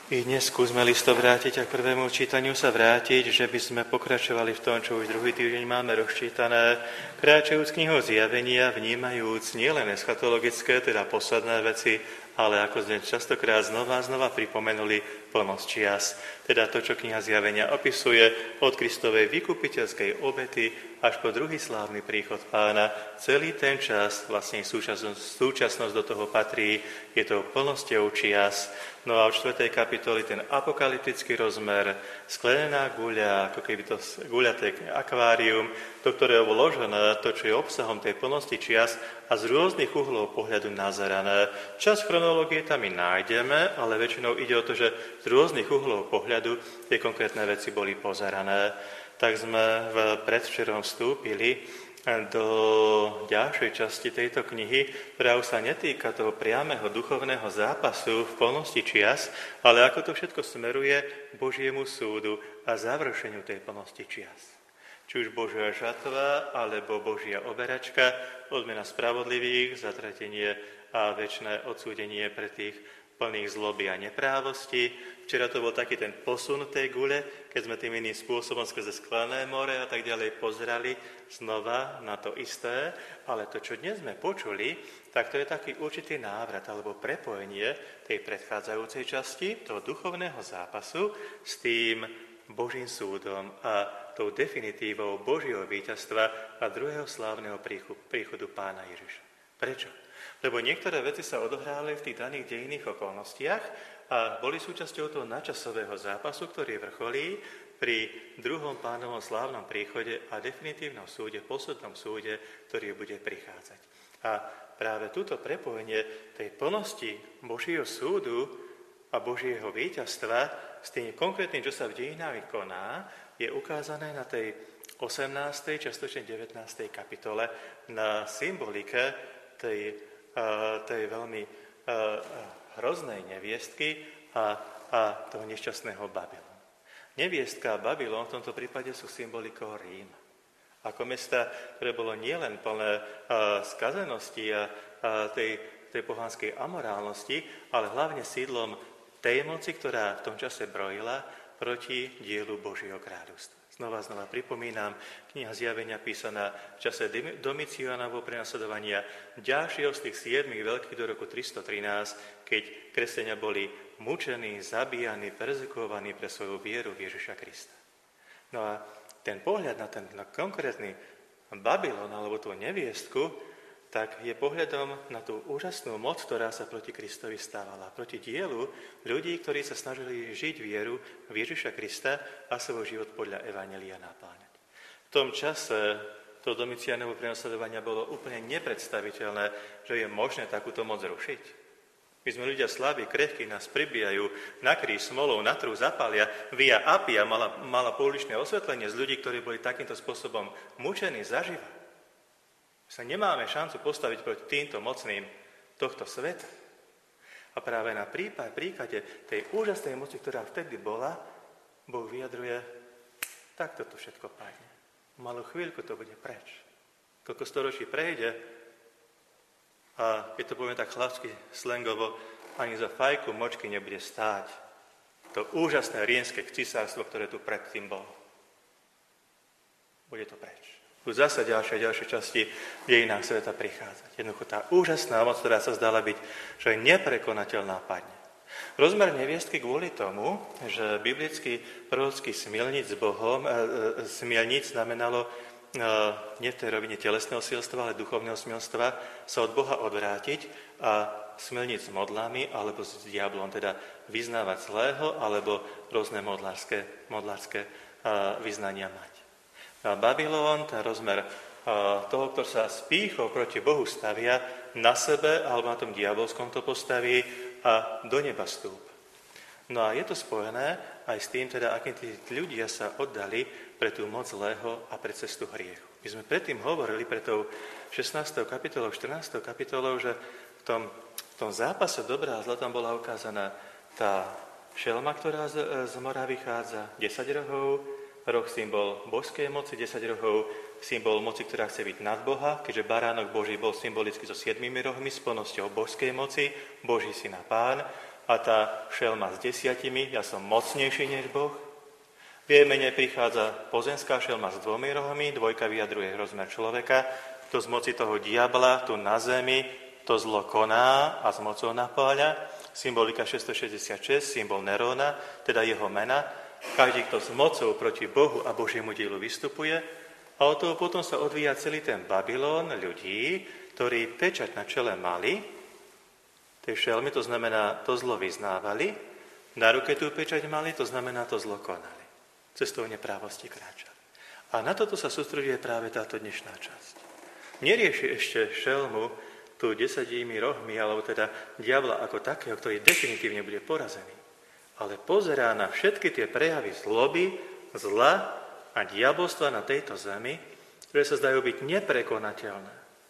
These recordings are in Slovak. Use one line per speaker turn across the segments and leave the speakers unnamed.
I dnes skúsme listo vrátiť a k prvému čítaniu sa vrátiť, že by sme pokračovali v tom, čo už druhý týždeň máme rozčítané, kráčajúc knihou Zjavenia, vnímajúc nielen eschatologické, teda posledné veci, ale ako sme častokrát znova pripomenuli, plnosť čias. Teda to, čo kniha Zjavenia opisuje od Kristovej vykupiteľskej obety až po druhý slávny príchod Pána. Celý ten čas, vlastne súčasnosť do toho patrí, je to plnosťou čias. No a v 4. kapitoli ten apokalyptický rozmer, sklenená guľa, ako keby to guľaté akvárium, do ktorého vložené to, čo je obsahom tej plnosti čias a z rôznych uhlov pohľadu nazerané. Čas chronológie tam i nájdeme, ale väčšinou ide o to, že z rôznych uhlov pohľadu tie konkrétne veci boli pozerané. Tak sme predvčerom vstúpili do ďalšej časti tejto knihy, ktorá už sa netýka toho priameho duchovného zápasu v plnosti čias, ale ako to všetko smeruje k Božiemu súdu a završeniu tej plnosti čias. Či už Božia žatva, alebo Božia oberačka, odmena spravodlivých, zatratenie a večné odsúdenie pre tých plných zloby a neprávosti. Včera to bol taký ten posun tej gule, keď sme tým iným spôsobom skrze sklené more a tak ďalej pozerali znova na to isté, ale to, čo dnes sme počuli, tak to je taký určitý návrat alebo prepojenie tej predchádzajúcej časti, toho duchovného zápasu s tým Božím súdom a tou definitívou Božieho víťazstva a druhého slávneho príchodu Pána Ježiša. Prečo? Lebo niektoré veci sa odohrali v tých daných dejinných okolnostiach a boli súčasťou toho nadčasového zápasu, ktorý vrcholí pri druhom Pánovom slávnom príchode a definitívnom súde, poslednom súde, ktorý bude prichádzať. A práve túto prepojenie tej plnosti Božieho súdu a Božieho víťazstva s tým konkrétnym, čo sa v dejinách koná, je ukázané na tej 18., častočne 19. kapitole na symbolike tej veľmi hroznej neviestky a toho nešťastného Babylonu. Neviestka a Babylon v tomto prípade sú symbolikou Ríma. Ako mesta, ktoré bolo nielen plné skazenosti a tej pohanskej amorálnosti, ale hlavne sídlom tej moci, ktorá v tom čase brojila proti dielu Božieho kráľovstva. Znova pripomínam, kniha Zjavenia písaná v čase Domiciánovho prenasledovania, ďalšieho z tých 7 veľkých do roku 313, keď kresťania boli mučení, zabíjani, perzekvovaní pre svoju vieru v Ježiša Krista. No a ten pohľad na ten konkrétny Babylon alebo tú neviestku, tak je pohľadom na tú úžasnú moc, ktorá sa proti Kristovi stávala. Proti dielu ľudí, ktorí sa snažili žiť vieru v Ježiša Krista a svoj život podľa Evanjelia napláňať. V tom čase to Domiciánovo prenasledovania bolo úplne nepredstaviteľné, že je možné takúto moc rušiť. My sme ľudia slabí, krehkí, nás pribíjajú na kríž smolou, na trú zapália. Via Appia mala pouličné osvetlenie z ľudí, ktorí boli takýmto spôsobom mučení zaživa. Sa nemáme šancu postaviť proti týmto mocným tohto sveta. A práve na príklade tej úžasnej moci, ktorá vtedy bola, Boh vyjadruje, takto to všetko padne. Malú chvíľku to bude preč. Koľko storočí prejde a keď to poviem tak chlapsky slangovo, ani za fajku močky nebude stáť to úžasné rímske cisárstvo, ktoré tu predtým bolo. Bude to preč. Tu zase ďalšie časti v dejinách sveta prichádzať. Jednoducho tá úžasná moc, ktorá sa zdala byť, že je neprekonateľná, padne. Rozmer neviestky kvôli tomu, že biblický prorocký smilníc s Bohom, smilníc znamenalo nie v tej rovine telesného smilstva, ale duchovného smilstva, sa od Boha odvrátiť a smilníc s modlami alebo s diablom, teda vyznávať zlého alebo rôzne modlárske vyznania mať. A Babylon, ten rozmer toho, kto sa s pýchou proti Bohu stavia, na sebe alebo na tom diabolskom to postaví a do neba stúpa. No a je to spojené aj s tým, teda, akým tí ľudia sa oddali pre tú moc zlého a pre cestu hriechu. My sme predtým hovorili pre tou 16. kapitolou, 14. kapitolou, že v tom zápase dobrá a zla tam bola ukázaná tá šelma, ktorá z mora vychádza, 10 rohov, roh symbol božskej moci, 10 rohov symbol moci, ktorá chce byť nad Boha, keďže baránok Boží bol symbolicky so 7 rohmi, s plnosťou božskej moci, Boží syn a Pán. a tá šelma s 10, ja som mocnejší než Boh. V jej mene prichádza pozemská šelma s 2 rohmi, 2 vyjadruje rozmer človeka, to z moci toho diabla, tu na zemi, to zlo koná a s mocou napáľa. Symbolika 666, symbol Neróna, teda jeho mena. Každý, kto s mocou proti Bohu a Božiemu dielu vystupuje. A od toho potom sa odvíja celý ten Babylon ľudí, ktorí pečať na čele mali, tej šelmy, to znamená, to zlo vyznávali, na ruke tú pečať mali, to znamená, to zlo konali. Cestou neprávosti kráčali. A na toto sa sústreďuje práve táto dnešná časť. Nerieši ešte šelmu tu 10 rohmi, alebo teda diabla ako takého, ktorý definitívne bude porazený. Ale pozerá na všetky tie prejavy zloby, zla a diabolstva na tejto zemi, ktoré sa zdajú byť neprekonateľné,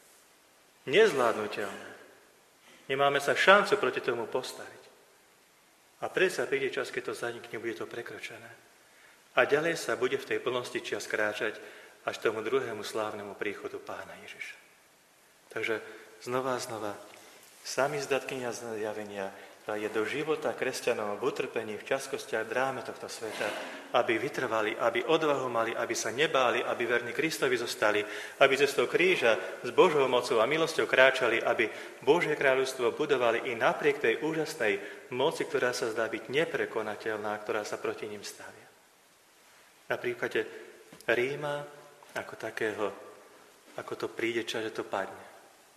nezvládnutelné. Nemáme sa šancu proti tomu postaviť. A predsa príde čas, keď to zanikne, bude to prekročené. A ďalej sa bude v tej plnosti čias kráčať až tomu druhému slávnemu príchodu Pána Ježiša. Takže znova, sami zdatkynia zjavenia, ktorá je do života kresťanov v utrpení, v ťažkostiach, dráme tohto sveta, aby vytrvali, aby odvahu mali, aby sa nebáli, aby verní Kristovi zostali, aby cestou kríža s Božou mocou a milosťou kráčali, aby Božie kráľovstvo budovali i napriek tej úžasnej moci, ktorá sa zdá byť neprekonateľná, ktorá sa proti ním stavia. Na príklade Ríma ako takého, ako to príde čas, že to padne.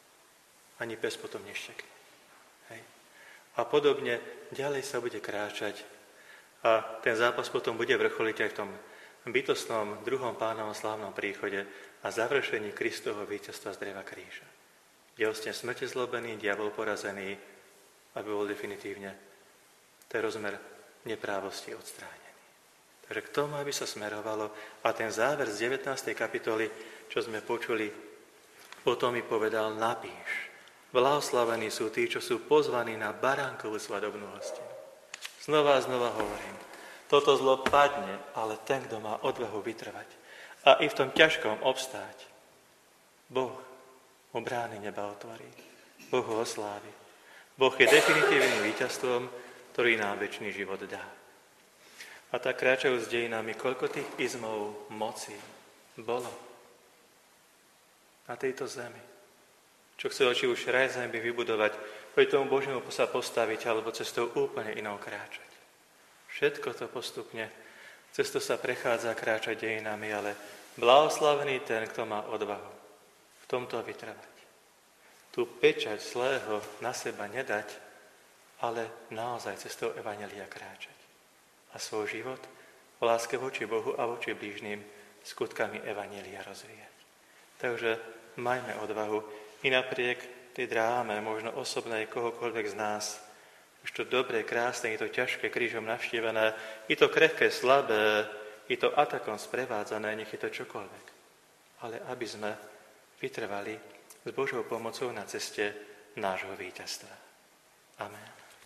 Ani pes potom neštekne. Hej. A podobne ďalej sa bude kráčať a ten zápas potom bude vrcholiť aj v tom bytostnom druhom Pánovom slávnom príchode a završení Kristovho víťazstva z dreva kríža. Je vlastne smrti zlobený, diabol porazený, aby bol definitívne ten rozmer neprávosti odstránený. Takže k tomu, aby sa smerovalo a ten záver z 19. kapitoly, čo sme počuli, potom mi povedal, napíš. Blahoslavení sú tí, čo sú pozvaní na baránkovú svadobnú hostinu. Znova hovorím, toto zlo padne, ale ten, kto má odvahu vytrvať a i v tom ťažkom obstáť, Boh mu brány neba otvorí. Boh ho oslávi. Boh je definitívnym víťazstvom, ktorý nám večný život dá. A tak kráčajú s dejinami, koľko tých izmov moci bolo na tejto zemi. Čo chcel či už raj zemi vybudovať, proti tomu Božiemu sa postaviť, alebo cestou úplne inou kráčať. Všetko to postupne, cesto sa prechádza kráčať dejinami, ale blahoslavený ten, kto má odvahu v tomto vytrvať. Tu pečať zlého na seba nedať, ale naozaj cestou evanjelia kráčať. A svoj život v láske voči Bohu a voči blížnym skutkami evanjelia rozvíjať. Takže majme odvahu, i napriek tej dráme, možno osobnej kohokoľvek z nás, už to dobré, krásne, je to ťažké, krížom navštívené, je to krehké, slabé, je to atakom sprevádzané, nech je to čokoľvek. Ale aby sme vytrvali s Božou pomocou na ceste nášho víťazstva. Amen.